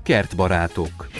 Kertbarátok.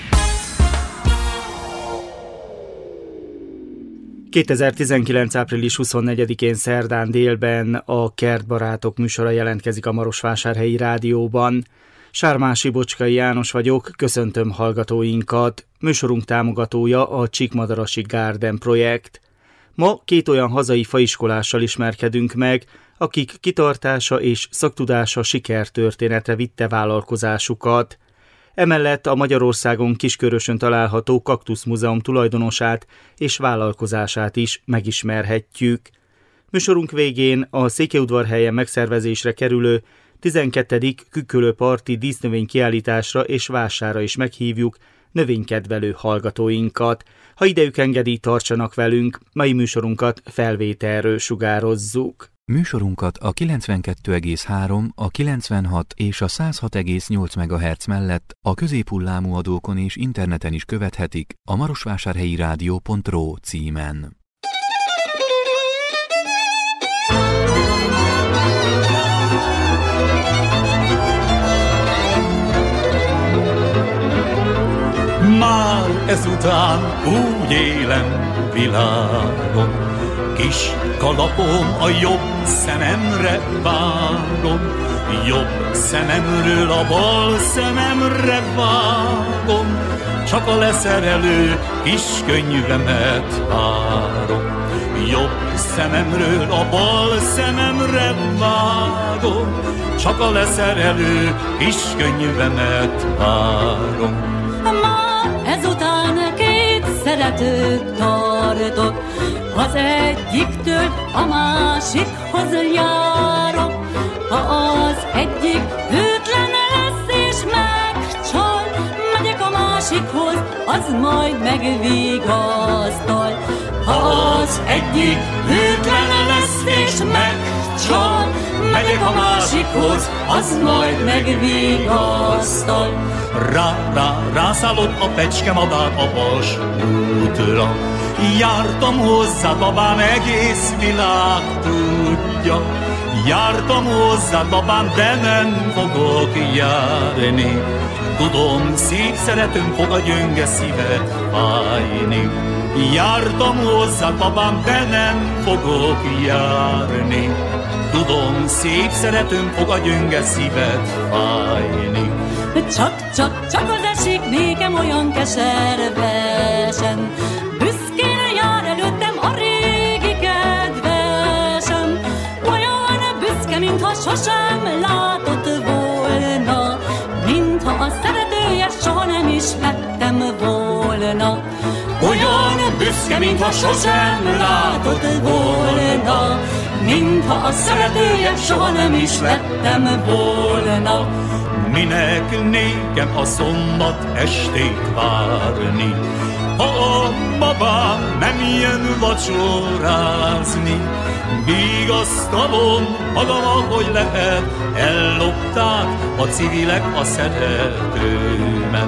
2019. április 24-én szerdán délben a Kertbarátok műsora jelentkezik a Marosvásárhelyi Rádióban. Sármási Bocskai János vagyok, köszöntöm hallgatóinkat. Műsorunk támogatója a Csíkmadarasi Garden projekt. Ma két olyan hazai faiskolással ismerkedünk meg, akik kitartása és szaktudása sikertörténetre vitte vállalkozásukat. Emellett a Magyarországon Kiskörösön található Kaktusz Múzeum tulajdonosát és vállalkozását is megismerhetjük. Műsorunk végén a Székelyudvarhelyen megszervezésre kerülő 12. Kükölőparti dísznövénykiállításra és vására is meghívjuk növénykedvelő hallgatóinkat. Ha idejük engedi, tartsanak velünk, mai műsorunkat felvételről sugározzuk. Műsorunkat a 92,3, a 96 és a 106,8 MHz mellett a középhullámú adókon és interneten is követhetik a marosvásárhelyi rádió.ro címen. Már ezután úgy élem világom, kis kalapom a jobb szememre vágom, jobb szememről a bal szememre vágom, csak a leszerelő kis könyvemet várom. Jobb szememről a bal szememre vágom, csak a leszerelő kis könyvemet várom. Már ezután két szeretőt tartok, az egyiktől a másikhoz járok. Ha az egyik hűtlen lesz és megcsal, megyek a másikhoz, az majd megvigasztal. Ha az egyik hűtlen lesz és megcsal, megyek a másikhoz, az majd megvigasztal. Rászállott a pecskemadár a Vas útra, jártam hozzád, babám, egész világ tudja. Jártam hozzád, babám, de nem fogok járni. Tudom, szép szeretőm, fog a gyönge szíved fájni. Jártam hozzád, babám, de nem fogok járni. Tudom, szép szeretőm, fog a gyönge szíved fájni. Csak az esik nékem olyan keservesen, büszkén jár előttem a régi kedvesem. Olyan büszke, mintha sosem látott volna, mintha a szeretője soha nem is vettem volna. Olyan büszke, mintha sosem látott volna, mintha a szeretője soha nem is vettem volna. Minek nékem a szombat estét várni, ha a babám nem jön vacsorázni? Vigasztalom magam, ahogy lehet, ellopták a civilek a szeretőmet.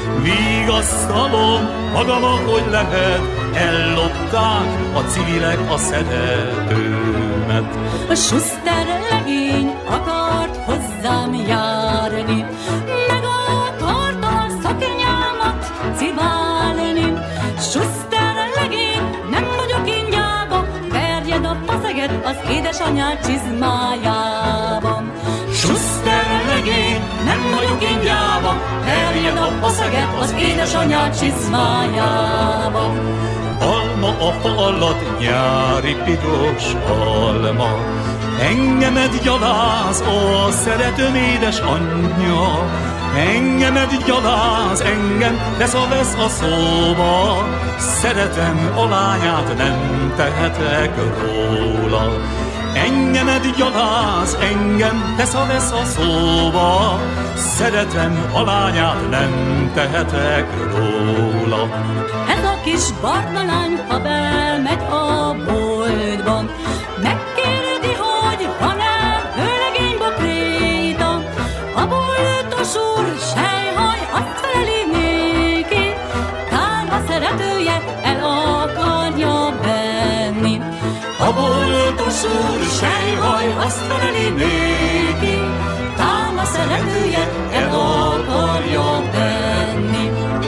Vigasztalom magam, ahogy lehet, ellopták a civilek a szeretőmet. A Schuster legény akart hozzám járni, meg akart a szoknyámat cibálni. Schuster legény, nem vagyok én gyáva, verjed a faszeget az édesanyád csizmájában. Schuster legény, nem vagyok én gyáva, verjed a faszeget az édesanyád csizmájában. Alma a fa alatt, nyári piros alma, engemet gyaláz a szeretőm édesanyja. Engemet gyaláz, engem vesz a szóba, szeretem a lányát, nem tehetek róla. Engemet gyaláz, engem vesz a szóba, szeretem a lányát, nem tehetek róla. Ez a kis barna lány, ha bemegy a boltban, megkérdezi, hogy van-e vőlegény bokréta. A boltos úr selyhaj, azt feleli néki, tán a szeretője el akarja venni. A boltos úr selyhaj, azt feleli néki, tán a szeretője el akarja venni. venni.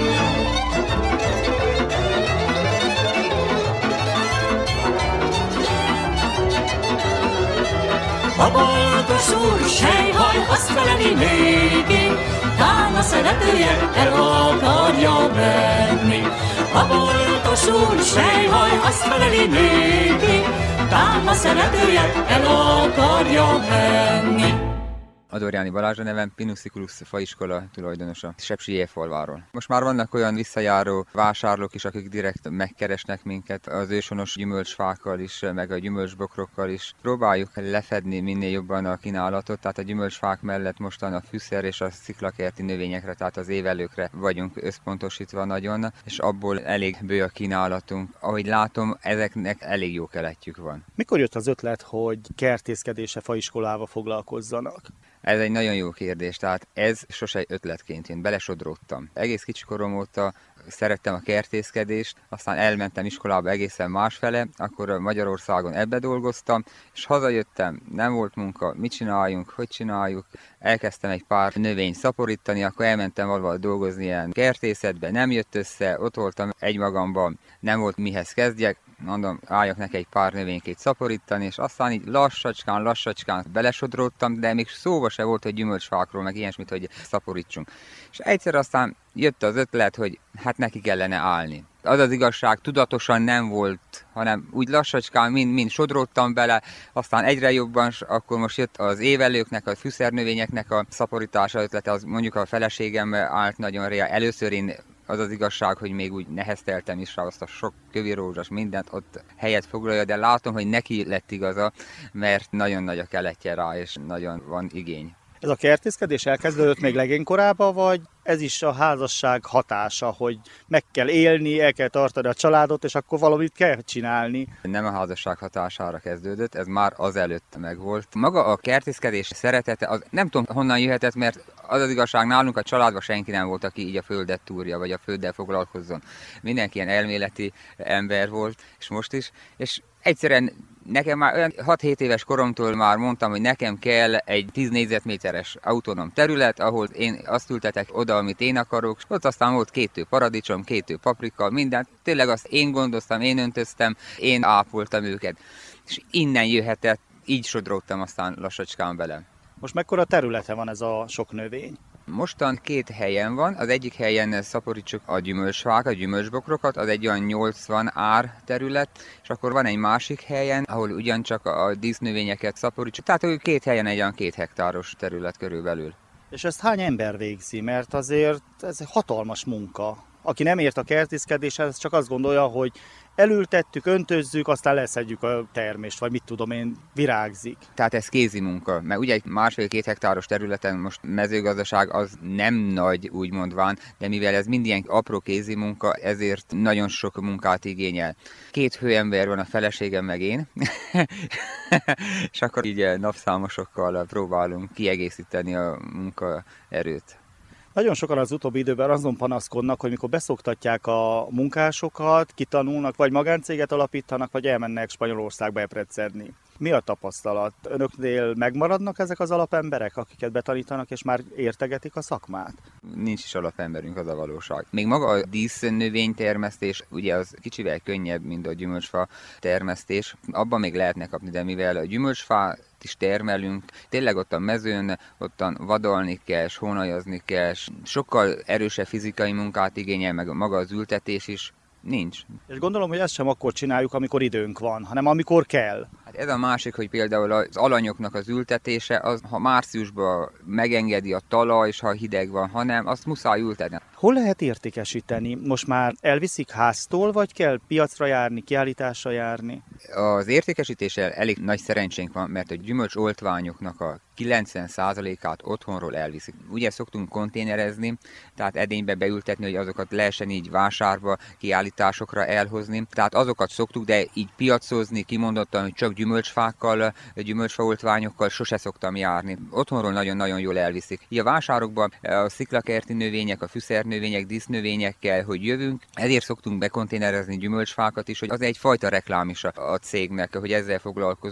A boltos úr sejhaj azt feleli néki, tán a szeretője el akarja venni. A boltos úr sejhaj azt feleli néki, tán a szeretője el akarja venni. Adorjáni Balázs a nevem, Pinusiculus faiskola tulajdonosa, Sepsilyéfalváról. Most már vannak olyan visszajáró vásárlók is, akik direkt megkeresnek minket az őshonos gyümölcsfákkal is, meg a gyümölcsbokrokkal is. Próbáljuk lefedni minél jobban a kínálatot, tehát a gyümölcsfák mellett mostan a fűszer és a sziklakerti növényekre, tehát az évelőkre vagyunk összpontosítva nagyon, és abból elég bő a kínálatunk. Ahogy látom, ezeknek elég jó keletjük van. Mikor jött az ötlet, hogy kertészkedése faiskolával foglalkozzanak? Ez egy nagyon jó kérdés, tehát ez sose ötletként jön, belesodródtam. Egész kicsi korom óta szerettem a kertészkedést, aztán elmentem iskolába egészen másfele, akkor Magyarországon ebbe dolgoztam, és hazajöttem, nem volt munka, mit csináljunk, hogy csináljuk. Elkezdtem egy pár növényt szaporítani, akkor elmentem valahol dolgozni ilyen kertészetbe, nem jött össze, ott voltam egymagamban, nem volt mihez kezdjek, mondom, álljak neki egy pár növénykét szaporítani, és aztán így lassacskán belesodródtam, de még szóba se volt, hogy gyümölcsfákról, meg ilyesmit, hogy szaporítsunk. És egyszer aztán jött az ötlet, hogy hát neki kellene állni. Az az igazság, tudatosan nem volt, hanem úgy lassacskán mind sodródtam bele, aztán egyre jobban, akkor most jött az évelőknek, a fűszernövényeknek a szaporítása ötlete, az mondjuk a feleségem állt nagyon régen. Először én az az igazság, hogy még úgy nehezteltem is rá azt a sok kövirózsas mindent, ott helyet foglalja, de látom, hogy neki lett igaza, mert nagyon nagy a keletje rá, és nagyon van igény. Ez a kertészkedés elkezdődött még legénykorában, vagy ez is a házasság hatása, hogy meg kell élni, el kell tartani a családot, és akkor valamit kell csinálni? Nem a házasság hatására kezdődött, ez már azelőtt megvolt. Maga a kertészkedés szeretete, az nem tudom honnan jöhetett, mert az az igazság, nálunk a családban senki nem volt, aki így a földet túrja, vagy a földdel foglalkozzon. Mindenki ilyen elméleti ember volt, és most is, és egyszerűen nekem már olyan 6-7 éves koromtól már mondtam, hogy nekem kell egy 10 négyzetméteres autonóm terület, ahol én azt ültetek oda, amit én akarok. Ott aztán volt 2 paradicsom, 2 paprika, mindent. Tényleg azt én gondoztam, én öntöztem, én ápoltam őket. És innen jöhetett, így sodródtam aztán lassacskán bele. Most mekkora területe van ez a sok növény? Mostan 2 helyen van, az egyik helyen szaporítsuk a gyümölcsfákat, a gyümölcsbokrokat, az egy olyan 80 ár terület, és akkor van egy másik helyen, ahol ugyancsak a dísznövényeket szaporítsuk, tehát 2 helyen egy olyan 2 hektáros terület körülbelül. És ezt hány ember végzi? Mert azért ez egy hatalmas munka. Aki nem ért a kertészkedéshez, csak azt gondolja, hogy elültettük, öntözzük, aztán leszedjük a termést, vagy mit tudom én, virágzik. Tehát ez kézi munka, mert ugye egy 1,5-2 hektáros területen most mezőgazdaság az nem nagy, úgy mondván, de mivel ez mind ilyen apró kézi munka, ezért nagyon sok munkát igényel. 2 hőember van, a feleségem meg én, és akkor így napszámosokkal próbálunk kiegészíteni a munkaerőt. Nagyon sokan az utóbbi időben azon panaszkodnak, hogy mikor beszoktatják a munkásokat, kitanulnak, vagy magáncéget alapítanak, vagy elmennek Spanyolországba eprecedni. Mi a tapasztalat? Önöknél megmaradnak ezek az alapemberek, akiket betanítanak, és már értegetik a szakmát? Nincs is alapemberünk, az a valóság. Még maga a dísznövénytermesztés, ugye az kicsivel könnyebb, mint a gyümölcsfa termesztés. Abban még lehetne kapni, de mivel a gyümölcsfát is termelünk, tényleg ott a mezőn, ottan vadolni kell, hónajazni kell, sokkal erősebb fizikai munkát igényel, meg maga az ültetés is. Nincs. És gondolom, hogy ezt sem akkor csináljuk, amikor időnk van, hanem amikor kell. Hát ez a másik, hogy például az alanyoknak az ültetése, az, ha márciusban megengedi a talaj, és ha hideg van, hanem azt muszáj ültetni. Hol lehet értékesíteni? Most már elviszik háztól, vagy kell piacra járni, kiállításra járni? Az értékesítéssel elég nagy szerencsénk van, mert a gyümölcsoltványoknak a 90%-át otthonról elviszik. Ugye szoktunk konténerezni, tehát edénybe beültetni, hogy azokat lehessen így vásárba, kiállításokra elhozni. Tehát azokat szoktuk, de így piacozni, kimondottan, hogy csak gyümölcsfákkal, gyümölcsfaoltványokkal sose szoktam járni. Otthonról nagyon-nagyon jól elviszik. Így a vásárokban a sziklakerti növények, a fűszernövények, dísznövényekkel, hogy jövünk, ezért szoktunk bekonténerezni gyümölcsfákat is, hogy az egyfajta reklám is a cégnek, hogy ezzel foglalkozunk.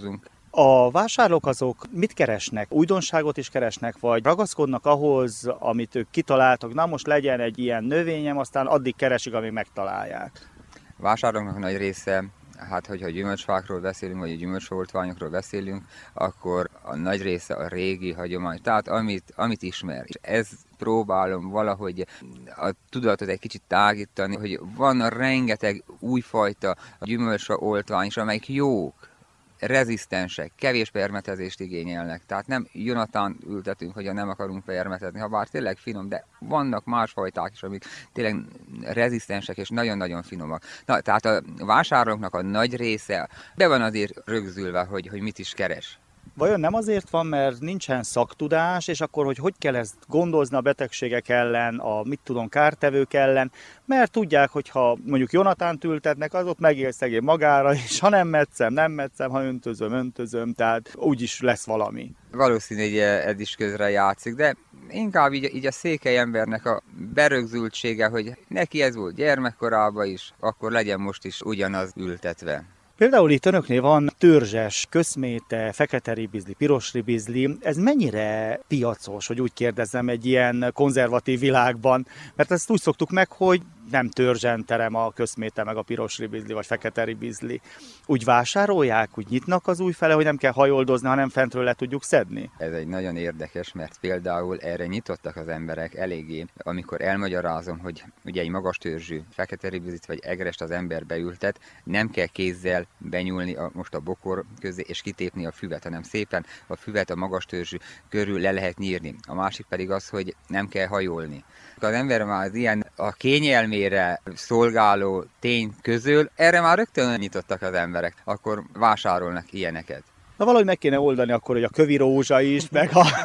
A vásárlók azok mit keresnek? Újdonságot is keresnek, vagy ragaszkodnak ahhoz, amit ők kitaláltak? Na most legyen egy ilyen növényem, aztán addig keresik, amíg megtalálják. A vásárlóknak nagy része, hát hogyha gyümölcsfákról beszélünk, vagy a gyümölcsfoltványokról beszélünk, akkor a nagy része a régi hagyomány, tehát amit ismer. És ez próbálom valahogy a tudatot egy kicsit tágítani, hogy van rengeteg újfajta gyümölcsfoltvány is, amelyik jók, rezisztensek, kevés permetezést igényelnek. Tehát nem Jonatán ültetünk, hogyha nem akarunk permetezni, ha bár tényleg finom, de vannak más fajták is, amik tényleg rezisztensek és nagyon-nagyon finomak. Na, tehát a vásárlóknak a nagy része be van azért rögzülve, hogy mit is keres. Vajon nem azért van, mert nincsen szaktudás, és akkor hogy kell ezt gondozni a betegségek ellen, a kártevők ellen, mert tudják, hogy ha mondjuk Jonatánt ültetnek, az ott megél szegény magára, és ha nem metszem, ha öntözöm, tehát úgyis lesz valami. Valószínű, hogy ez is közre játszik, de inkább így a székely embernek a berögzültsége, hogy neki ez volt gyermekkorában is, akkor legyen most is ugyanaz ültetve. Például itt önöknél van törzses, köszméte, fekete ribizli, piros ribizli. Ez mennyire piacos, hogy úgy kérdezzem, egy ilyen konzervatív világban? Mert ezt úgy szoktuk meg, hogy nem törzsen terem a köszméte, meg a piros ribizli, vagy fekete ribizli. Úgy vásárolják, úgy nyitnak az új fele, hogy nem kell hajoldozni, hanem fentről le tudjuk szedni? Ez egy nagyon érdekes, mert például erre nyitottak az emberek eléggé, amikor elmagyarázom, hogy ugye egy magas törzsű fekete ribizlit vagy egrest az ember beültet, nem kell kézzel benyúlni most a bokor közé és kitépni a füvet, hanem szépen a füvet a magas törzsű körül le lehet nyírni. A másik pedig az, hogy nem kell hajolni. Az ember már az ilyen a kényelmére szolgáló tény közül, erre már rögtön nyitottak az emberek, akkor vásárolnak ilyeneket. Na valahogy meg kéne oldani akkor, hogy a kövi rózsa is, meg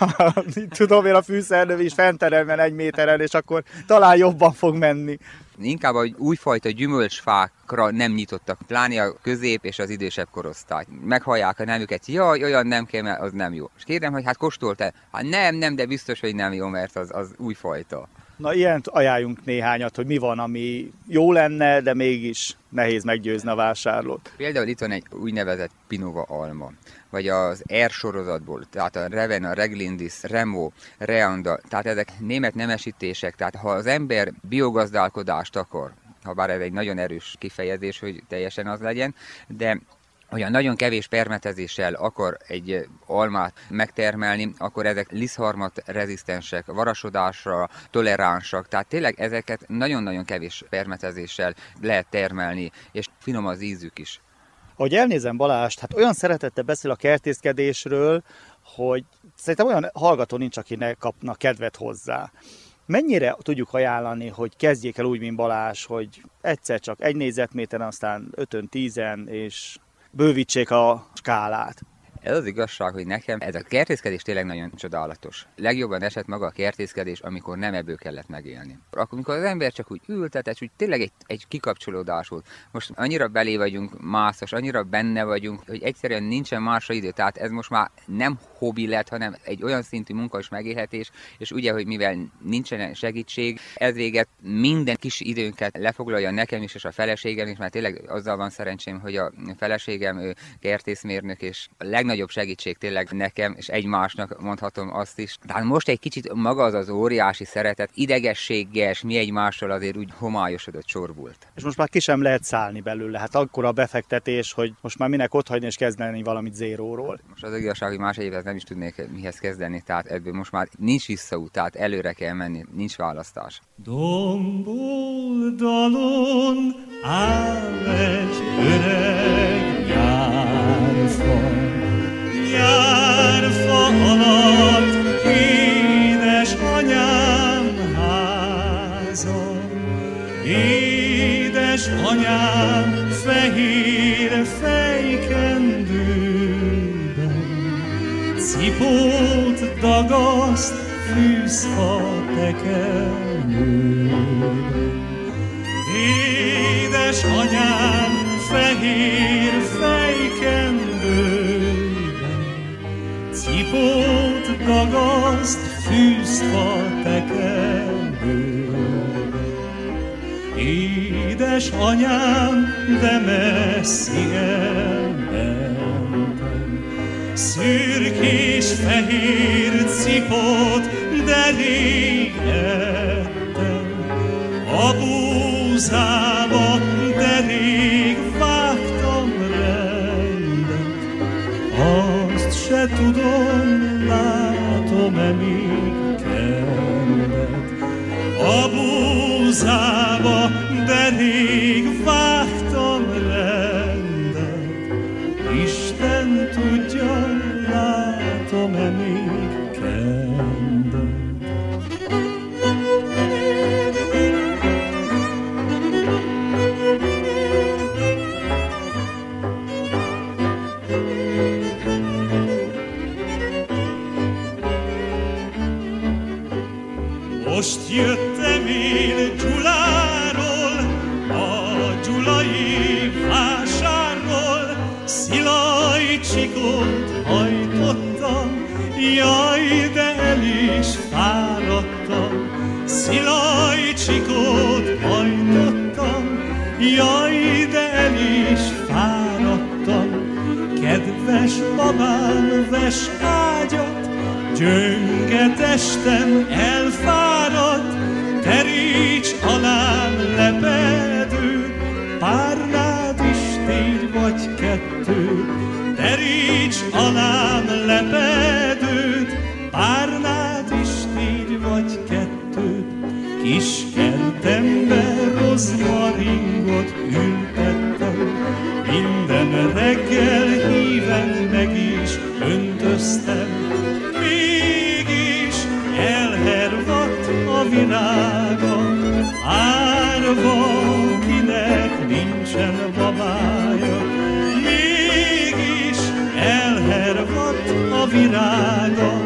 a fűszernöv is fenteremben 1 méteren, és akkor talán jobban fog menni. Inkább a újfajta gyümölcsfákra nem nyitottak, pláne a közép és az idősebb korosztály. Meghallják a nemüket, jaj, olyan nem kell, mert az nem jó. És kérdem, hogy hát kóstoltál? Hát nem, de biztos, hogy nem jó, mert az újfajta. Na ilyent ajánljunk néhányat, hogy mi van, ami jó lenne, de mégis nehéz meggyőzni a vásárlót. Például itt van egy úgynevezett Pinova alma, vagy az R sorozatból, tehát a Ravenna, Reglindis, Remo, Reanda, tehát ezek német nemesítések, tehát ha az ember biogazdálkodást akar, ha bár ez egy nagyon erős kifejezés, hogy teljesen az legyen, de olyan nagyon kevés permetezéssel akar egy almát megtermelni, akkor ezek lisztharmat rezisztensek, varasodásra toleránsak, tehát tényleg ezeket nagyon-nagyon kevés permetezéssel lehet termelni, és finom az ízük is. Ahogy elnézem Balást, hát olyan szeretettel beszél a kertészkedésről, hogy szerintem olyan hallgató nincs, aki ne kapna kedvet hozzá. Mennyire tudjuk ajánlani, hogy kezdjék el úgy, mint Balázs, hogy egyszer csak 1 négyzetméteren, aztán 5-ön, 10-en, és bővítsék a skálát? Ez az igazság, hogy nekem ez a kertészkedés tényleg nagyon csodálatos. Legjobban esett maga a kertészkedés, amikor nem ebből kellett megélni. Akkor, amikor az ember csak úgy ültetett, úgy tényleg egy kikapcsolódás volt. Most annyira belé vagyunk mászos, annyira benne vagyunk, hogy egyszerűen nincsen másra idő. Tehát ez most már nem hobbi lett, hanem egy olyan szintű munka és megélhetés, és ugye, hogy mivel nincsen segítség, ez véget minden kis időnket lefoglalja nekem is, és a feleségem is, mert tényleg azzal van szerencsém, hogy a feleségem ő kertészmérnök, és a legnagyobb segítség tényleg nekem, és egymásnak mondhatom azt is. Tehát most egy kicsit maga az óriási szeretet, idegességgel, és mi egymással azért úgy homályosodott sor volt. És most már ki sem lehet szállni belőle, hát akkor a befektetés, hogy most már minek otthagyni és kezdeni valamit zéróról. Most az igazság, hogy más egyébként nem is tudnék mihez kezdeni, tehát ebből most már nincs visszaút, tehát előre kell menni, nincs választás. Domboldalon áll egy öreg nyárfa, nyárfa alatt édesanyám háza, édesanyám fehér fejkendőben, cipót dagaszt fűzfa tekermőben. Édesanyám fehér fejkendőben, cipót dagaszt fűzfa tekermőben. Édesanyám, de messzi elmentem, szürkés fehér cipót, de rég ettem. A búzába, de rég vágtam rendet, azt se tudom, látom-e még kendet. A búzába, de rég vágtam rendet, Isten tudja, látom-e még kendet. Most jöttem én Gyuláról, a gyulai vásárról, szilajcsikót hajtottam, jaj, de el is fáradtam. Szilajcsikót hajtottam, jaj, de el is fáradtam. Kedves babám, vess ágyat, gyönge testem elfáradt, teríts alám lepedőt, párnád is tégy vagy kettő. Teríts alám lepedőt, párnád is tégy vagy kettő. Kis kertembe rozmaringot ültettem, minden reggel híven meg is öntöztem. Mégis elhervadt a virága, árva, kinek nincsen babája. Mégis elhervadt a virága,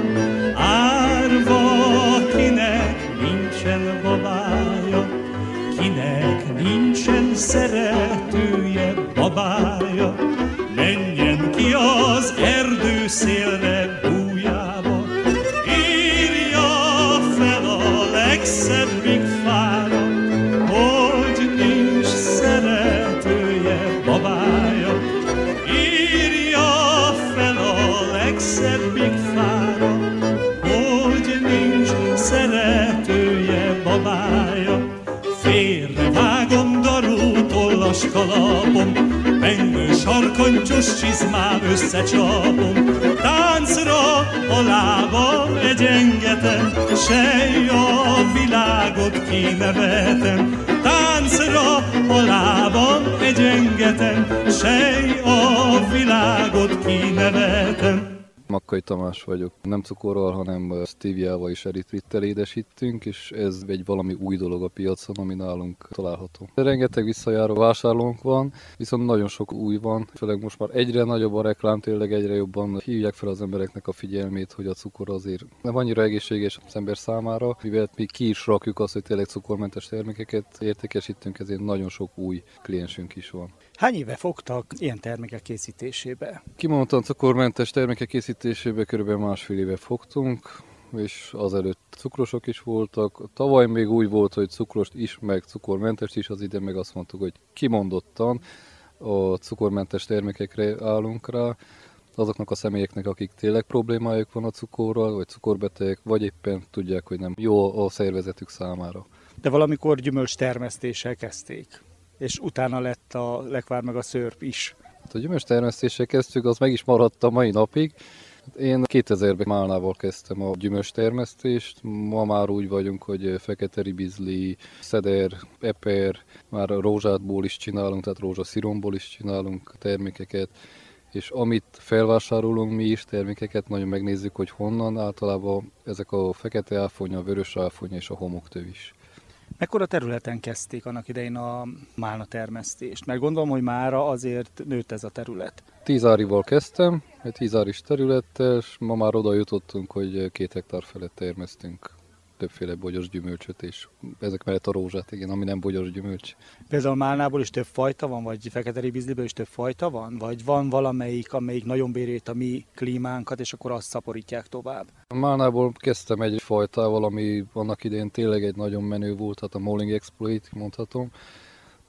árva, kinek nincsen babája. Kinek nincsen szeretője, babája, menjen ki az erdőszélre bújjába. Írja fel a legszebbik fára, hogy nincs szeretője, babája. Írja fel a legszebbik fára, hogy nincs szeretője, babája. Félrevágom darú tollas kalapom, pengő sarkantyús csizmám összecsapom. Táncra a lábam egyengetem, sej a világot kinevetem. Táncra a lábam egyengetem, sej a világot kinevetem. Makkai Tamás vagyok. Nem cukorral, hanem stéviával és eritrittel édesítünk, és ez egy valami új dolog a piacon, ami nálunk található. Rengeteg visszajáró vásárlónk van, viszont nagyon sok új van, főleg most már egyre nagyobb a reklám, tényleg egyre jobban hívják fel az embereknek a figyelmét, hogy a cukor azért nem annyira egészséges az ember számára, mivel mi ki is rakjuk azt, hogy tényleg cukormentes termékeket értékesítünk, ezért nagyon sok új kliensünk is van. Hány éve fogtak ilyen termékek készítésébe? Kimondottan cukormentes termékek készítésébe körülbelül 1,5 éve fogtunk, és azelőtt cukrosok is voltak. Tavaly még úgy volt, hogy cukrost is, meg cukormentest is, az idén meg azt mondtuk, hogy kimondottan a cukormentes termékekre állunk rá. Azoknak a személyeknek, akik tényleg problémájuk van a cukorral, vagy cukorbetegek, vagy éppen tudják, hogy nem jó a szervezetük számára. De valamikor gyümölcs termesztéssel kezdték, és utána lett a lekvár meg a szőrp is. A gyümölcs termesztéssel kezdtük, az meg is maradt a mai napig. Én 2000-ben málnával kezdtem a gyümölcs termesztést. Ma már úgy vagyunk, hogy fekete ribizli, szeder, eper, már rózsátból is csinálunk, tehát rózsasziromból is csinálunk termékeket. És amit felvásárolunk mi is termékeket, nagyon megnézzük, hogy honnan, általában ezek a fekete áfonya, a vörös áfonya és a homoktöv is. Mekkora területen kezdték annak idején a málna termesztést? Mert gondolom, hogy mára azért nőtt ez a terület. 10 árival kezdtem, egy 10 áris területtel, és ma már oda jutottunk, hogy 2 hektár felett termesztünk többféle bogyos gyümölcsöt, és ezek mellett a rózsát, igen, ami nem bogyos gyümölcs. Például málnából is több fajta van, vagy fekete ribizliből is több fajta van? Vagy van valamelyik, amelyik nagyon bírít a mi klímánkat, és akkor azt szaporítják tovább? A málnából kezdtem egy fajtával, ami annak idején tényleg egy nagyon menő volt, tehát a Molling Exploit mondhatom.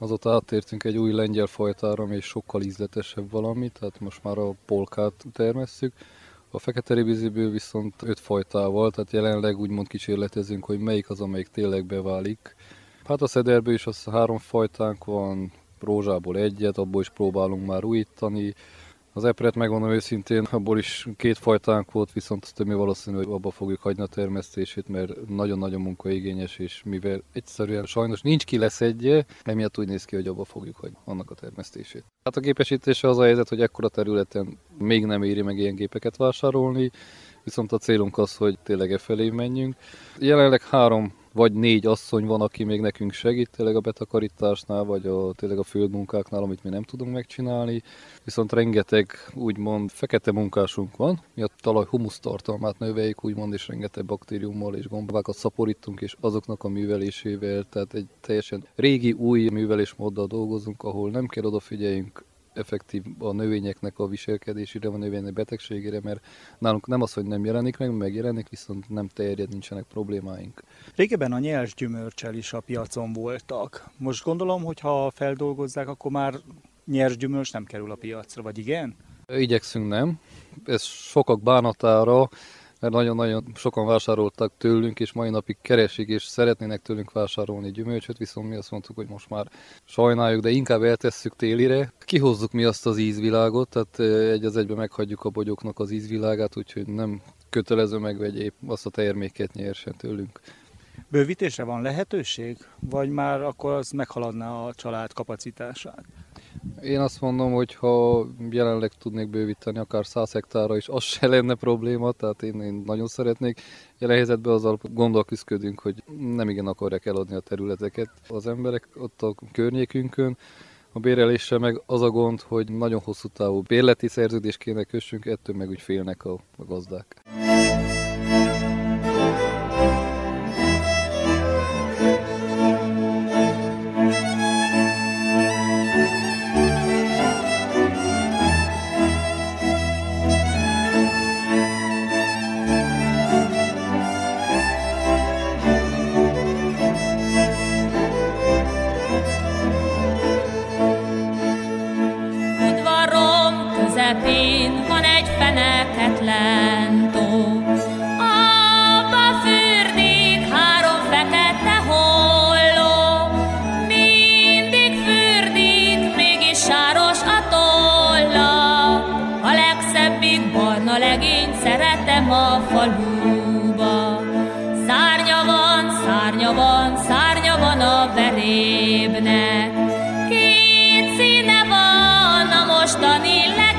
Azóta áttértünk egy új lengyel fajtára, ami sokkal ízletesebb valami, tehát most már a polkát termesszük. A fekete ribiziből viszont 5 fajtával, tehát jelenleg úgymond kísérletezünk, hogy melyik az, amelyik tényleg beválik. Hát a szederből is az 3 fajtánk van, rózsából 1, abból is próbálunk már újítani. Az epret, megmondom őszintén, abból is 2 fajtánk volt, viszont többé valószínű, hogy abba fogjuk hagyni a termesztését, mert nagyon-nagyon munkaigényes, és mivel egyszerűen sajnos nincs ki leszedje, emiatt úgy néz ki, hogy abba fogjuk hagyni annak a termesztését. Hát a gépesítése az a helyzet, hogy ekkora területen még nem éri meg ilyen gépeket vásárolni, viszont a célunk az, hogy tényleg felé menjünk. Jelenleg 3 vagy 4 asszony van, aki még nekünk segít tényleg a betakarításnál, vagy tényleg a földmunkáknál, amit mi nem tudunk megcsinálni. Viszont rengeteg úgymond fekete munkásunk van, mi a talaj humusztartalmát növeljük úgymond, és rengeteg baktériummal és gombákat szaporítunk, és azoknak a művelésével, tehát egy teljesen régi, új művelésmóddal dolgozunk, ahol nem kell odafigyeljünk effektív a növényeknek a viselkedésére, a növények betegségére, mert nálunk nem az, hogy nem jelenik meg, megjelenik, viszont nem terjed, nincsenek problémáink. Régebben a nyers gyümölccsel is a piacon voltak. Most gondolom, hogy ha feldolgozzák, akkor már nyers gyümölcs nem kerül a piacra, vagy igen? Igyekszünk nem. Ez sokak bánatára, mert nagyon-nagyon sokan vásároltak tőlünk, és mai napig keresik, és szeretnének tőlünk vásárolni gyümölcsöt, viszont mi azt mondtuk, hogy most már sajnáljuk, de inkább eltesszük télire. Kihozzuk mi azt az ízvilágot, tehát egy az egyben meghagyjuk a bogyóknak az ízvilágát, úgyhogy nem kötelező megvegyék azt a terméket nyersen tőlünk. Bővítésre van lehetőség? Vagy már akkor az meghaladná a család kapacitását? Én azt mondom, hogy ha jelenleg tudnék bővíteni akár 100 hektárra is, az se lenne probléma, tehát én nagyon szeretnék. Jelen helyzetben azzal gondol küzdködünk, hogy nem igen akarják eladni a területeket az emberek ott a környékünkön. A béreléssel meg az a gond, hogy nagyon hosszú távú bérleti szerződést kéne kössünk, ettől meg úgy félnek a gazdák. Van egy feneketlen tó, abba fürdik 3 fekete holló. Mindig fürdik, mégis sáros a tolla. A legszebbik barna legényt szeretem a faluba. Szárnya van, szárnya van, szárnya van a verébnek. 2 színe van a mostani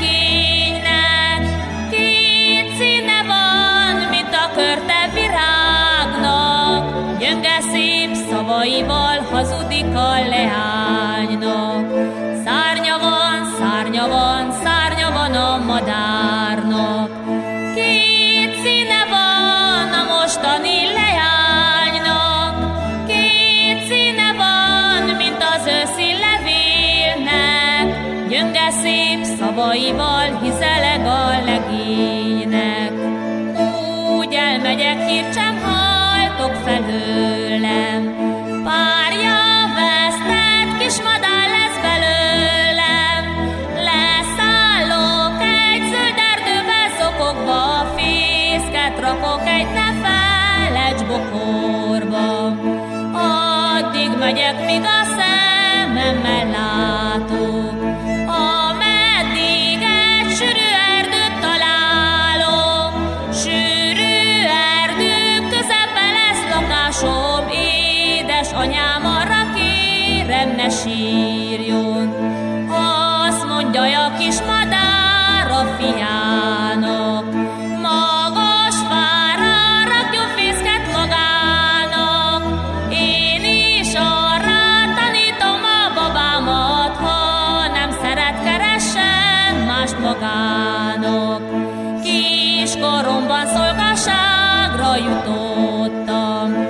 szép szavaival hazudik a leánynak. Szárnya van, szárnya van, szárnya van a madárnak. 2 színe van a mostani leánynak. 2 színe van, mint az őszi levélnek. Gyönge szép szavaival hizeleg a legénynek. Úgy elmegyek, hírt sem halltok felőlem. Párja vesztett, kismadár lesz belőlem. Leszállok egy zöld erdőbe, zokogva, fészket rakok egy nefeledcs bokorba. Addig megyek, míg a szememmel látok. Ameddig egy sűrű erdőt találok. Sűrű erdő közepben lesz lakásom. Anyám, arra kérem, ne sírjon. Azt mondja a kis madár a fiának. Magas fára rakjon fészket magának. Én is arra tanítom a babámat, ha nem szeret, keressen mást magának. Kiskoromban szolgaságra jutottam.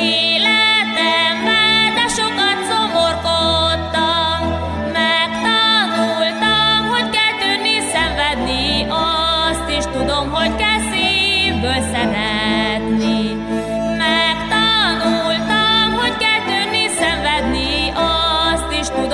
Hogy kell szívből szeretni. Megtanultam, hogy kell tűnni, szenvedni, azt is tudom,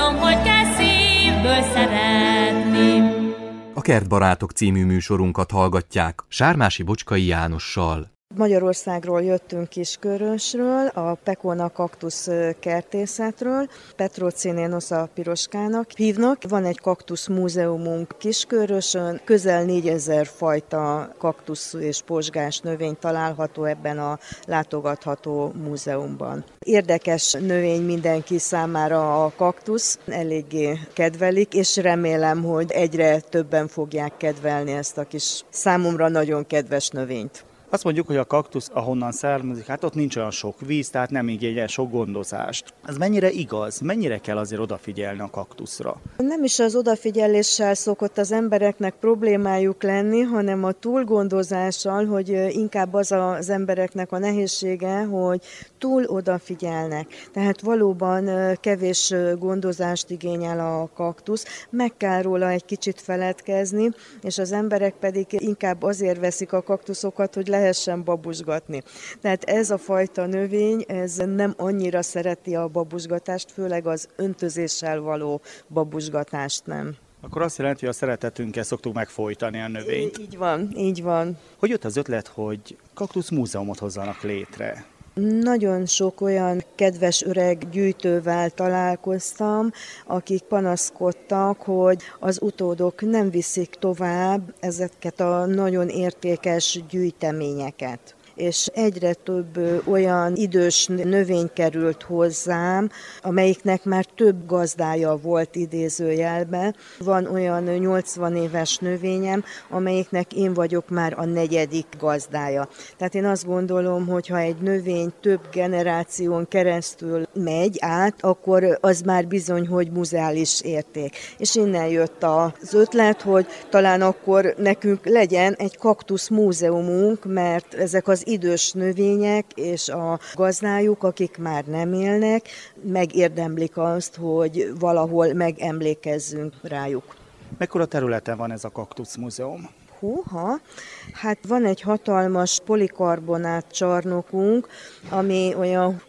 Kertbarátok című műsorunkat hallgatják Sármási Bocskai Jánossal. Magyarországról jöttünk Kiskörösről, a Pekona kaktusz kertészetről. Petrocinénosa piroskának hívnak. Van egy kaktusz múzeumunk Kiskörösön, közel 4000 fajta kaktusz és pozsgás növény található ebben a látogatható múzeumban. Érdekes növény mindenki számára a kaktusz, eléggé kedvelik, és remélem, hogy egyre többen fogják kedvelni ezt a kis számomra nagyon kedves növényt. Azt mondjuk, hogy a kaktusz, ahonnan származik, hát ott nincs olyan sok víz, tehát nem igényel sok gondozást. Ez mennyire igaz? Mennyire kell azért odafigyelni a kaktuszra? Nem is az odafigyeléssel szokott az embereknek problémájuk lenni, hanem a túlgondozással, hogy inkább az embereknek a nehézsége, hogy túl odafigyelnek. Tehát valóban kevés gondozást igényel a kaktusz, meg kell róla egy kicsit feledkezni, és az emberek pedig inkább azért veszik a kaktuszokat, hogy lehessen babusgatni. Tehát ez a fajta növény, ez nem annyira szereti a babusgatást, főleg az öntözéssel való babusgatást nem. Akkor azt jelenti, hogy a szeretetünkkel szoktuk megfojtani a növényt. Így van, így van. Hogy jött az ötlet, hogy kaktuszmúzeumot hozzanak létre? Nagyon sok olyan kedves öreg gyűjtővel találkoztam, akik panaszkodtak, hogy az utódok nem viszik tovább ezeket a nagyon értékes gyűjteményeket. És egyre több olyan idős növény került hozzám, amelyiknek már több gazdája volt idézőjelben. Van olyan 80 éves növényem, amelyiknek én vagyok már a 4. gazdája. Tehát én azt gondolom, hogy ha egy növény több generáción keresztül megy át, akkor az már bizony, hogy muzeális érték. És innen jött az ötlet, hogy talán akkor nekünk legyen egy kaktusz múzeumunk, mert ezek az idős növények és a gazdájuk, akik már nem élnek, megérdemlik azt, hogy valahol megemlékezzünk rájuk. Mekkora területen van ez a kaktuszmúzeum? Húha, hát van egy hatalmas polikarbonát csarnokunk, ami olyan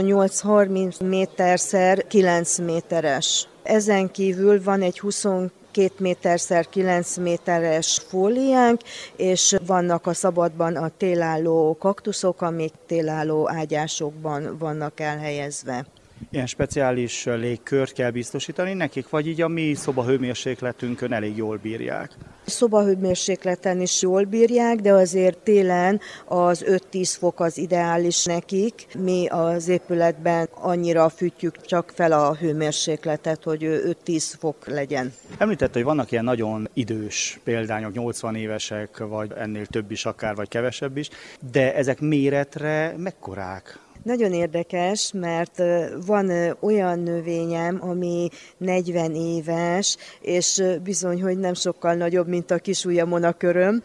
28-30 méterszer 9 méteres. Ezen kívül van egy 22 méterszer 9 méteres fóliánk, és vannak a szabadban a télálló kaktuszok, amik télálló ágyásokban vannak elhelyezve. Ilyen speciális légkört kell biztosítani nekik, vagy így a mi szobahőmérsékletünkön elég jól bírják? Szobahőmérsékleten is jól bírják, de azért télen az 5-10 fok az ideális nekik. Mi az épületben annyira fűtjük csak fel a hőmérsékletet, hogy 5-10 fok legyen. Említett, hogy vannak ilyen nagyon idős példányok, 80 évesek, vagy ennél több is akár, vagy kevesebb is, de ezek méretre mekkorák? Nagyon érdekes, mert van olyan növényem, ami 40 éves, és bizony, hogy nem sokkal nagyobb, mint a kisujjamon a köröm.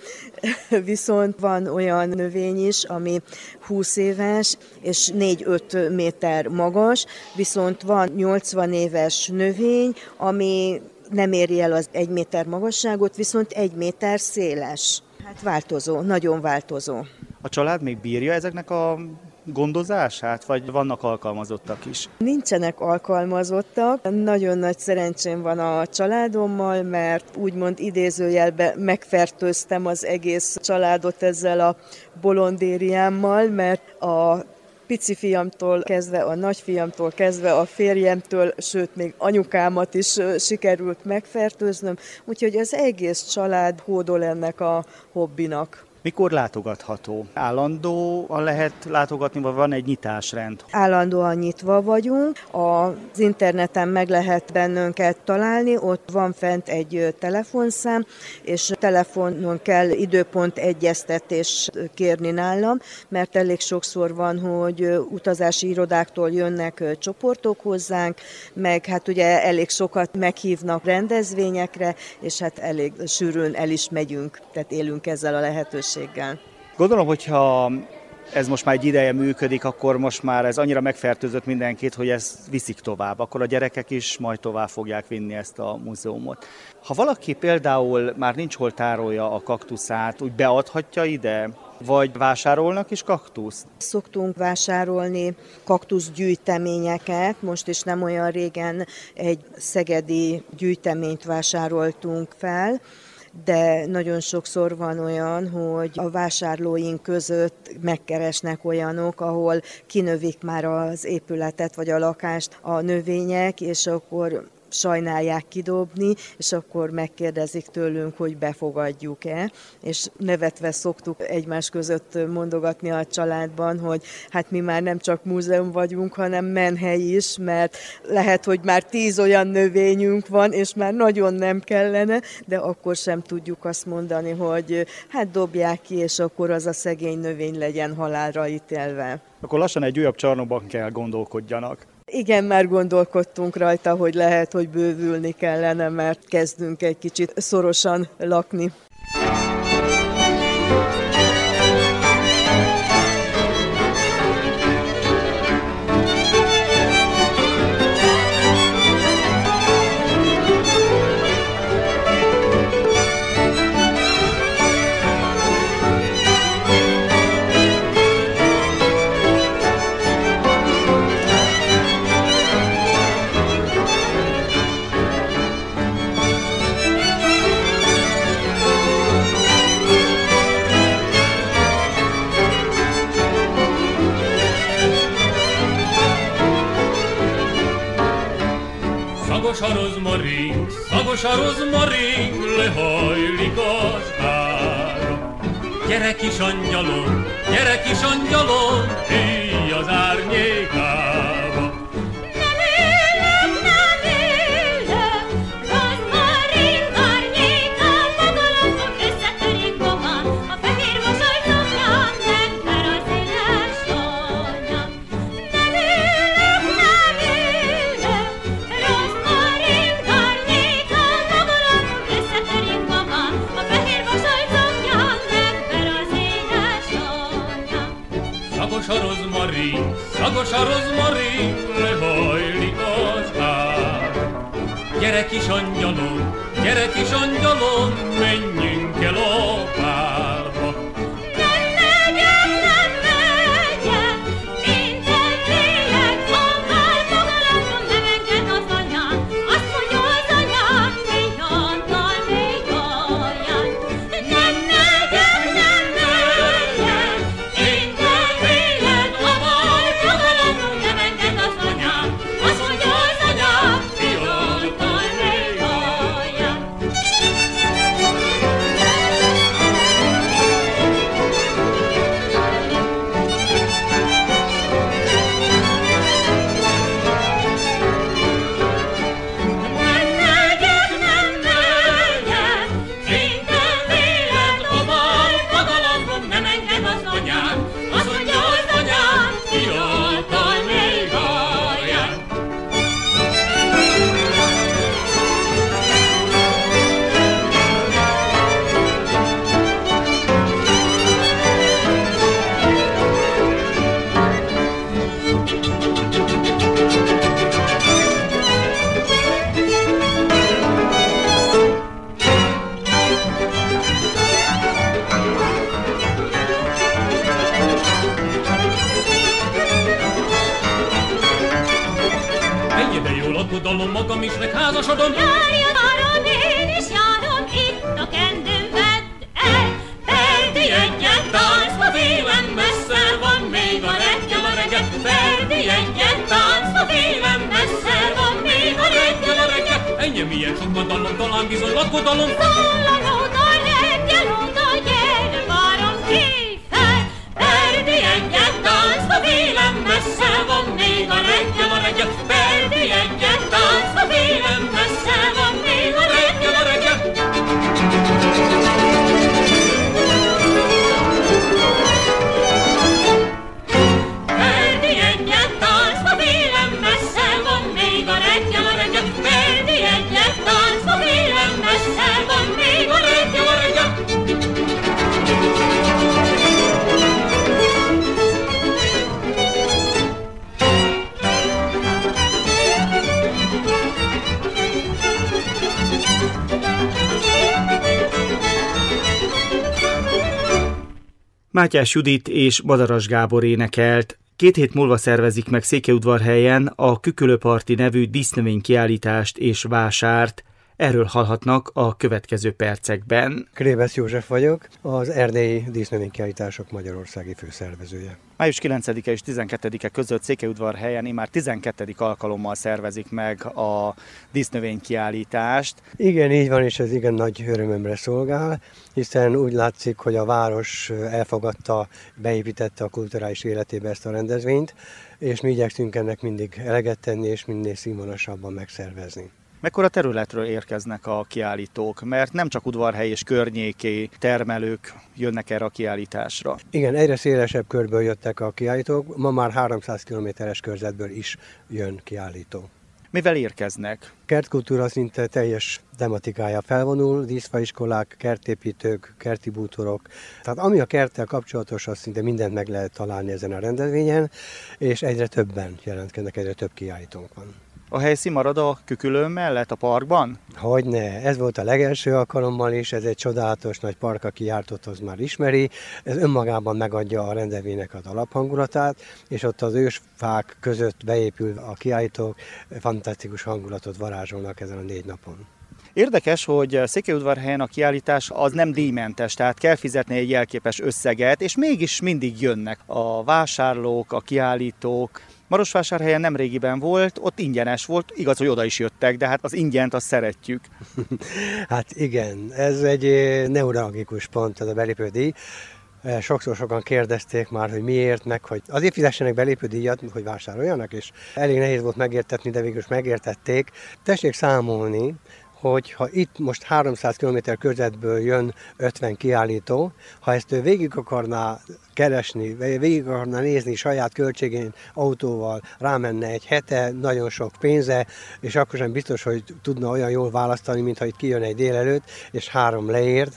Viszont van olyan növény is, ami 20 éves, és 4-5 méter magas, viszont van 80 éves növény, ami nem éri el az 1 méter magasságot, viszont 1 méter széles. Hát változó, nagyon változó. A család még bírja ezeknek a gondozását, vagy vannak alkalmazottak is? Nincsenek alkalmazottak. Nagyon nagy szerencsém van a családommal, mert úgymond idézőjelben megfertőztem az egész családot ezzel a bolondériámmal, mert a pici fiamtól kezdve, a nagyfiamtól kezdve, a férjemtől, sőt még anyukámat is sikerült megfertőznöm, úgyhogy az egész család hódol ennek a hobbinak. Mikor látogatható? Állandóan lehet látogatni, vagy van egy nyitásrend? Állandóan nyitva vagyunk, az interneten meg lehet bennünket találni, ott van fent egy telefonszám, és telefonon kell időpont egyeztetést kérni nálam, mert elég sokszor van, hogy utazási irodáktól jönnek csoportok hozzánk, meg hát ugye elég sokat meghívnak rendezvényekre, és hát elég sűrűn el is megyünk, tehát élünk ezzel a lehetőséggel. Gondolom, hogyha ez most már egy ideje működik, akkor most már ez annyira megfertőzött mindenkit, hogy ezt viszik tovább. Akkor a gyerekek is majd tovább fogják vinni ezt a múzeumot. Ha valaki például már nincs hol tárolja a kaktuszát, úgy beadhatja ide, vagy vásárolnak is kaktuszt? Szoktunk vásárolni kaktuszgyűjteményeket, most is nem olyan régen egy szegedi gyűjteményt vásároltunk fel. de nagyon sokszor van olyan, hogy a vásárlóink között megkeresnek olyanok, ahol kinövik már az épületet vagy a lakást a növények, és akkor sajnálják kidobni, és akkor megkérdezik tőlünk, hogy befogadjuk-e, és nevetve szoktuk egymás között mondogatni a családban, hogy hát mi már nem csak múzeum vagyunk, hanem menhely is, mert lehet, hogy már 10 olyan növényünk van, és már nagyon nem kellene, de akkor sem tudjuk azt mondani, hogy hát dobják ki, és akkor az a szegény növény legyen halálra ítélve. Akkor lassan egy újabb csarnokban kell gondolkodjanak. Igen, már gondolkodtunk rajta, hogy lehet, hogy bővülni kellene, mert kezdünk egy kicsit szorosan lakni. Szagos a rozmarin, lehajlik az ára. Gyere kis angyalom, híj az árnyékába. Nem élek, rozmarin árnyékába, galambok összetörik magam, a fehér mosoly szoknyám, megver az éles anyám. Nem élek, rozmarin árnyékába, galambok összetörik magam, a fehér mosoly szoknyám, megver az éles anyám. Szagos a rozmarin, lehajlik az ára. Gyere kis angyalom, menjünk el a bálba. Nem megyek, én félek, a bálba, galambom nem enged az anyám. Azt mondja az anyám, mély antal, mély alján. Nem megyek, én félek, a bálba, galambom nem enged az anyám. Azt mondja az anyám, mély antal, mély alján. Nem megyek, én félek, a bálba, galambom nem enged az anyám. Azt mondja az anyám, fiatal még alján. Menj ide, jó lakodalom, magam is megházasodom. Járjon áron, én is járom, itt a kendőm vedd el. Ferdi egyet táncba, vélem messze van még a reggel. Ferdi egyet táncba, vélem messze van még a reggel. Ennyi milyen sok van dalom, talán bizony lakodalom. Szól a nóta, reggel óta, gyere, várom ki fel. Ferdi egyet táncba, vélem messze van még a reggel. Ferdi egyet táncba, vélem messze van még a reggel. Ferdi egyet táncba, vélem messze van még a reggel. Ferdi egyet táncba, vélem messze van még a reggel. Mátyás Judit és Badaras Gábor énekelt. 2 hét múlva szervezik meg Székelyudvarhelyen a Kükülöparti nevű dísznövénykiállítást és vásárt. Erről hallhatnak a következő percekben. Krévesz József vagyok, az erdélyi dísznövénykiállítások magyarországi főszervezője. Május 9-e és 12-e között Székelyudvarhelyen immár 12. alkalommal szervezik meg a dísznövénykiállítást. Igen, így van, és ez igen nagy örömömre szolgál, hiszen úgy látszik, hogy a város elfogadta, beépítette a kulturális életébe ezt a rendezvényt, és mi igyekszünk ennek mindig eleget tenni, és minél színvonalasabban megszervezni. Mekkora területről érkeznek a kiállítók, mert nem csak Udvarhely és környéki termelők jönnek erre a kiállításra. Igen, egyre szélesebb körből jöttek a kiállítók, ma már 300 km-es körzetből is jön kiállító. Mivel érkeznek? Kertkultúra szinte teljes tematikája felvonul, díszfaiskolák, kertépítők, kerti bútorok. Tehát ami a kerttel kapcsolatos, az szinte mindent meg lehet találni ezen a rendezvényen, és egyre többen jelentkeznek, egyre több kiállítónk van. A helyszín marad a Kükülő mellett a parkban? Hogyne, ez volt a legelső alkalommal is, ez egy csodálatos nagy park, aki járt ott, az már ismeri. Ez önmagában megadja a rendezvénynek az alaphangulatát, és ott az ősfák között beépül a kiállítók, fantasztikus hangulatot varázsolnak ezen a 4 napon. Érdekes, hogy Székelyudvarhelyen a kiállítás az nem díjmentes, tehát kell fizetni egy jelképes összeget, és mégis mindig jönnek a vásárlók, a kiállítók. Marosvásárhelyen nemrégiben volt, ott ingyenes volt, igaz, hogy oda is jöttek, de hát az ingyent azt szeretjük. Hát igen, ez egy neuralgikus pont, ez a belépődíj. Sokszor sokan kérdezték már, hogy miért, meg hogy azért fizessenek belépődíjat, hogy vásároljanak, és elég nehéz volt megértetni, de végül is megértették. Tessék számolni, hogy ha itt most 300 km körzetből jön 50 kiállító, ha ezt ő végig akarná keresni, végig akarná nézni saját költségén autóval, rámenne egy hete, nagyon sok pénze, és akkor sem biztos, hogy tudna olyan jól választani, mintha itt kijön egy délelőtt, és 3 leért.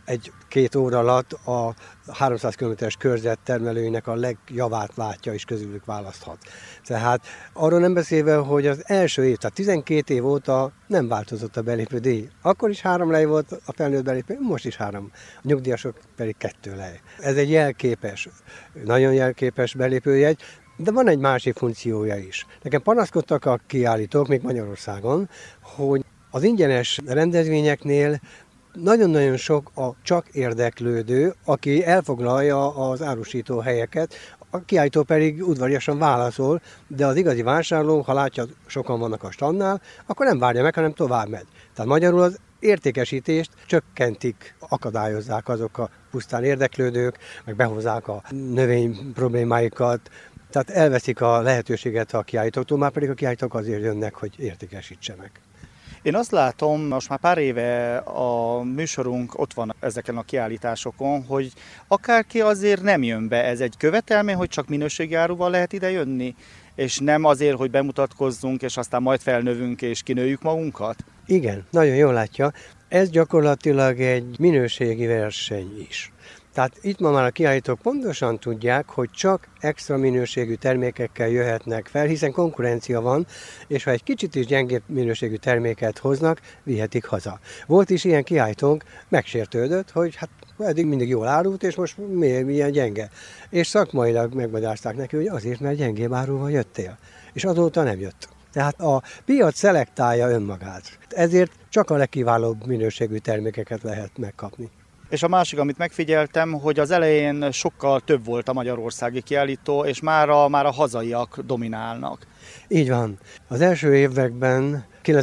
1-2 óra alatt a 300 km-es körzet termelőinek a legjavát látja, és közülük választhat. Tehát arról nem beszélve, hogy az első év, tehát 12 év óta nem változott a belépődíj. Akkor is 3 lej volt a felnőtt belépő, most is 3. A nyugdíjasok pedig 2 lej. Ez egy jelképes, nagyon jelképes belépőjegy, de van egy másik funkciója is. Nekem panaszkodtak a kiállítók, még Magyarországon, hogy az ingyenes rendezvényeknél nagyon-nagyon sok a csak érdeklődő, aki elfoglalja az árusító helyeket, a kiállító pedig udvariasan válaszol, de az igazi vásárló, ha látja, sokan vannak a standnál, akkor nem várja meg, hanem tovább megy. Tehát magyarul az értékesítést csökkentik, akadályozzák azok a pusztán érdeklődők, meg behozzák a növény problémáikat, tehát elveszik a lehetőséget a kiállítóktól, már pedig a kiállítók azért jönnek, hogy értékesítsenek. Én azt látom, most már pár éve a műsorunk ott van ezeken a kiállításokon, hogy akárki azért nem jön be. Ez egy követelmény, hogy csak minőségi áruval lehet ide jönni, és nem azért, hogy bemutatkozzunk, és aztán majd felnövünk és kinőjük magunkat? Igen, nagyon jól látja. Ez gyakorlatilag egy minőségi verseny is. Tehát itt ma már a kiállítók pontosan tudják, hogy csak extra minőségű termékekkel jöhetnek fel, hiszen konkurencia van, és ha egy kicsit is gyengébb minőségű terméket hoznak, vihetik haza. Volt is ilyen kiállítónk, megsértődött, hogy hát eddig mindig jól árult, és most miért ilyen gyenge. És szakmailag megmagyarázták neki, hogy azért, mert gyengébb áruval jöttél. És azóta nem jött. Tehát a piac szelektálja önmagát. Ezért csak a legkiválóbb minőségű termékeket lehet megkapni. És a másik, amit megfigyeltem, hogy az elején sokkal több volt a magyarországi kiállító, és már a hazaiak dominálnak. Így van. Az első években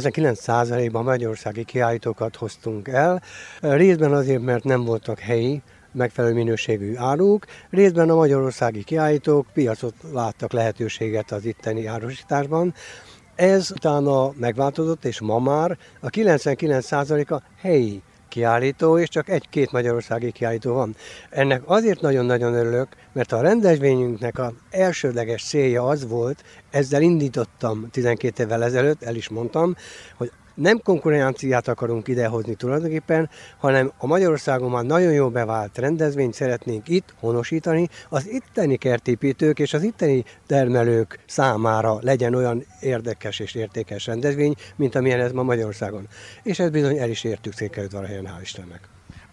99%-ban magyarországi kiállítókat hoztunk el, részben azért, mert nem voltak helyi, megfelelő minőségű áruk, részben a magyarországi kiállítók piacot láttak lehetőséget az itteni árusításban. Ez utána megváltozott, és ma már a 99%-a helyi kiállító, és csak 1-2 magyarországi kiállító van. Ennek azért nagyon-nagyon örülök, mert a rendezvényünknek az elsődleges célja az volt, ezzel indítottam 12 évvel ezelőtt, el is mondtam, hogy nem konkurenciát akarunk idehozni tulajdonképpen, hanem a Magyarországon már nagyon jól bevált rendezvényt szeretnénk itt honosítani, az itteni kertépítők és az itteni termelők számára legyen olyan érdekes és értékes rendezvény, mint amilyen ez ma Magyarországon. És ezt bizony el is értük Székelyudvarhelyen, hál' Istennek.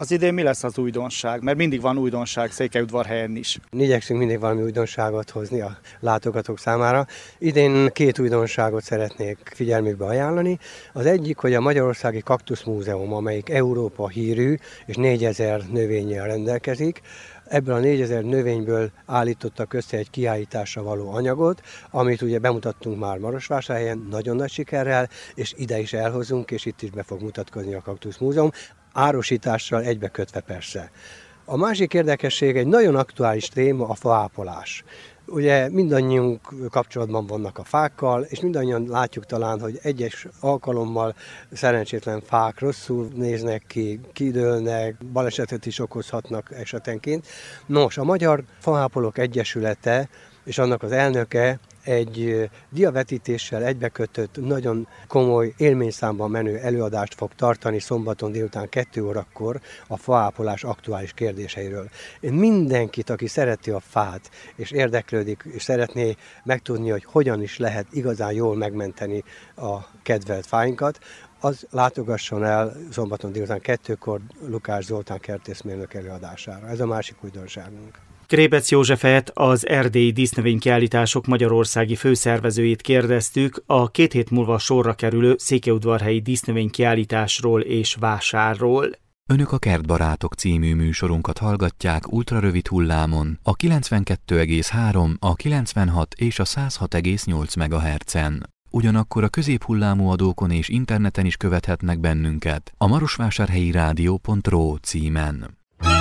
Az idén mi lesz az újdonság? Mert mindig van újdonság Székelyudvarhelyen is. Igyekszünk mindig valami újdonságot hozni a látogatók számára. Idén 2 újdonságot szeretnék figyelmükbe ajánlani. Az egyik, hogy a Magyarországi Kaktuszmúzeum, amelyik Európa hírű és 4000 növényel rendelkezik, ebből a 4000 növényből állítottak össze egy kiállításra való anyagot, amit ugye bemutattunk már Marosvásárhelyen nagyon nagy sikerrel, és ide is elhozunk, és itt is be fog mutatkozni a Kaktuszmúzeum, árusítással egybekötve persze. A másik érdekesség, egy nagyon aktuális téma a faápolás. Ugye mindannyiunk kapcsolatban vannak a fákkal, és mindannyian látjuk talán, hogy egyes alkalommal szerencsétlen fák rosszul néznek ki, kidőlnek, balesetet is okozhatnak esetenként. Nos, a Magyar Faápolók Egyesülete és annak az elnöke egy diavetítéssel egybekötött, nagyon komoly élményszámban menő előadást fog tartani szombaton délután 2 órakor a faápolás aktuális kérdéseiről. Én mindenkit, aki szereti a fát, és érdeklődik, és szeretné megtudni, hogy hogyan is lehet igazán jól megmenteni a kedvelt fáinkat, az látogasson el szombaton délután 2-kor Lukács Zoltán kertészmérnök előadására. Ez a másik újdonságunk. Krébec Józsefet, az erdélyi dísznövénykiállítások magyarországi főszervezőjét kérdeztük a 2 hét múlva sorra kerülő székelyudvarhelyi dísznövénykiállításról és vásárról. Önök a Kertbarátok című műsorunkat hallgatják ultrarövid hullámon a 92,3, a 96 és a 106,8 MHz-en. Ugyanakkor a középhullámú adókon és interneten is követhetnek bennünket a marosvásárhelyi rádió.ro címen.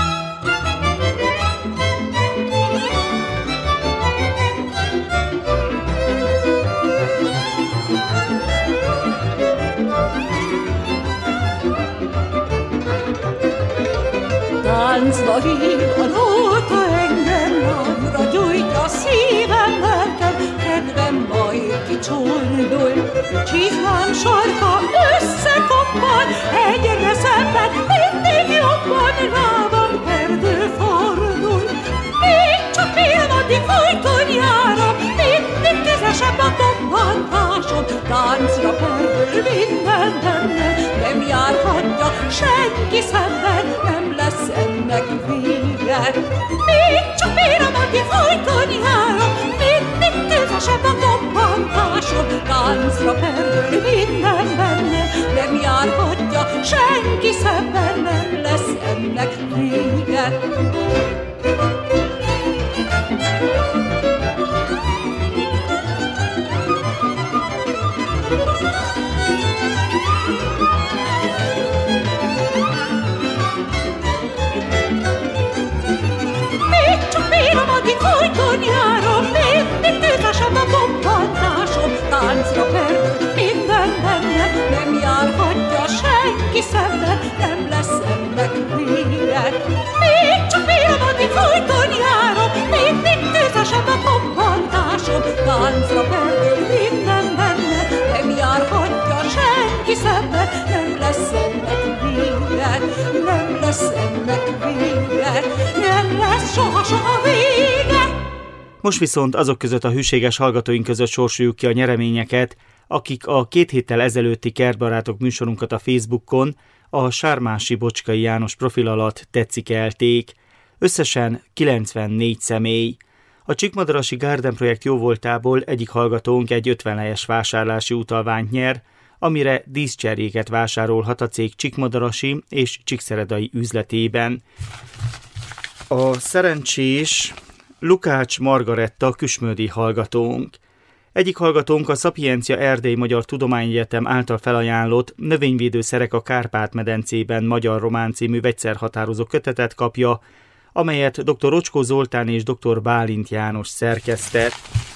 Táncba hív a nóta engem, lányra gyújtja szívem, lelkem, kedvem majd kicsordul. Csizmám sarka összekoppan, egyre szebben, mindig jobban, lábam perdő fordul. Még csak pillantig folyton járom, mindig tüzesebb a dobbantásom. Táncra perdül minden bennem, nem járhatja senki szemben, nem lesz ennek vége. Még csak pillantig folyton járom, mindig tüzesebb a dobbantásom. Táncra perdül minden bennem, nem járhatja senki szemben, nem lesz ennek vége. Folyton járom, mindig tüzesebb a dobbantásom. Táncra perdül minden bennem, nem járhatja senki szemben, nem lesz ennek vége. Még csak pillanatig folyton járom, mindig tüzesebb a dobbantásom. Táncra perdül minden bennem, nem járhatja senki szemben, nem lesz ennek vége, nem lesz ennek vége, nem lesz soha vége. Most viszont azok között a hűséges hallgatóink között sorsoljuk ki a nyereményeket, akik a 2 héttel ezelőtti Kertbarátok műsorunkat a Facebookon a Sármási Bocskai János profil alatt tetszikelték. Összesen 94 személy. A Csíkmadarasi Garden projekt jóvoltából egyik hallgatónk egy 50 helyes vásárlási utalványt nyer, amire díszcserjéket vásárolhat a cég Csíkmadarasi és Csíkszeredai üzletében. A szerencsés Lukács Margaretta küsmöldi hallgatónk. Egyik hallgatónk a Szapiencia Erdély Magyar Tudományegyetem által felajánlott Növényvédőszerek a Kárpát-medencében magyar-román című vegyszerhatározó kötetet kapja, amelyet dr. Ocskó Zoltán és dr. Bálint János szerkesztett.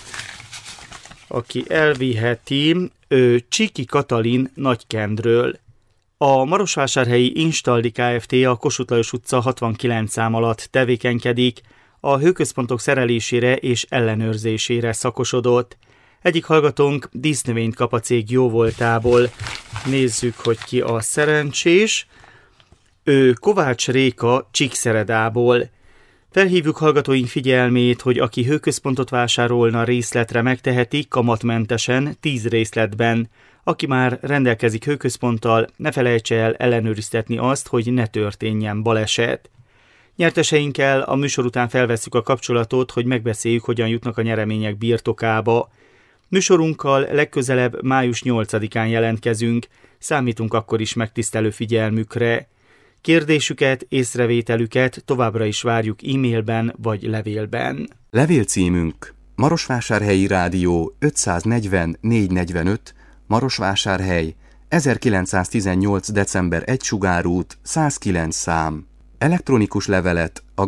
Aki elviheti, Csiki Katalin Nagykendről. A marosvásárhelyi Instaldi Kft. A Kossuth Lajos utca 69 szám alatt tevékenykedik, a hőközpontok szerelésére és ellenőrzésére szakosodott. Egyik hallgatónk dísznövényt kap a cég jóvoltából. Nézzük, hogy ki a szerencsés. Kovács Réka Csíkszeredából. Felhívjuk hallgatóink figyelmét, hogy aki hőközpontot vásárolna részletre megteheti kamatmentesen 10 részletben. Aki már rendelkezik hőközponttal, ne felejtse el ellenőriztetni azt, hogy ne történjen baleset. Nyerteseinkkel a műsor után felvesszük a kapcsolatot, hogy megbeszéljük, hogyan jutnak a nyeremények birtokába. Műsorunkkal legközelebb május 8-án jelentkezünk, számítunk akkor is megtisztelő figyelmükre. Kérdésüket, észrevételüket továbbra is várjuk e-mailben vagy levélben. Levélcímünk: Marosvásárhelyi Rádió 540 445, Marosvásárhely, 1918. december 1 Sugárút, 109 szám. Elektronikus levelet a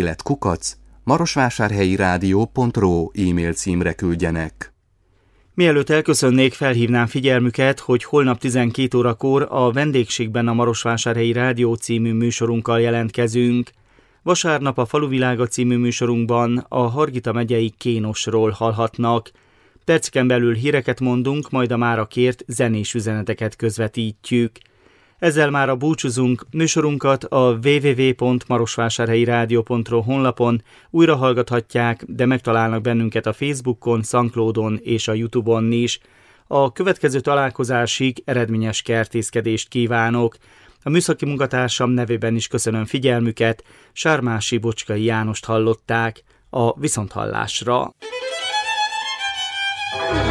gazdaélet@marosvásárhelyirádió.ro e-mail címre küldjenek. Mielőtt elköszönnék, felhívnám figyelmüket, hogy holnap 12 órakor a Vendégségben a Marosvásárhelyi Rádió című műsorunkkal jelentkezünk. Vasárnap a Faluvilága című műsorunkban a Hargita megyei Kénosról hallhatnak. Perceken belül híreket mondunk, majd a mára kért zenés üzeneteket közvetítjük. Ezzel mára búcsúzunk, műsorunkat a www.marosvásárhelyirádió.ro honlapon újra hallgathatják, de megtalálnak bennünket a Facebookon, SoundCloudon és a YouTube-on is. A következő találkozásig eredményes kertészkedést kívánok. A műszaki munkatársam nevében is köszönöm figyelmüket, Sármási Bocskai Jánost hallották. A viszonthallásra!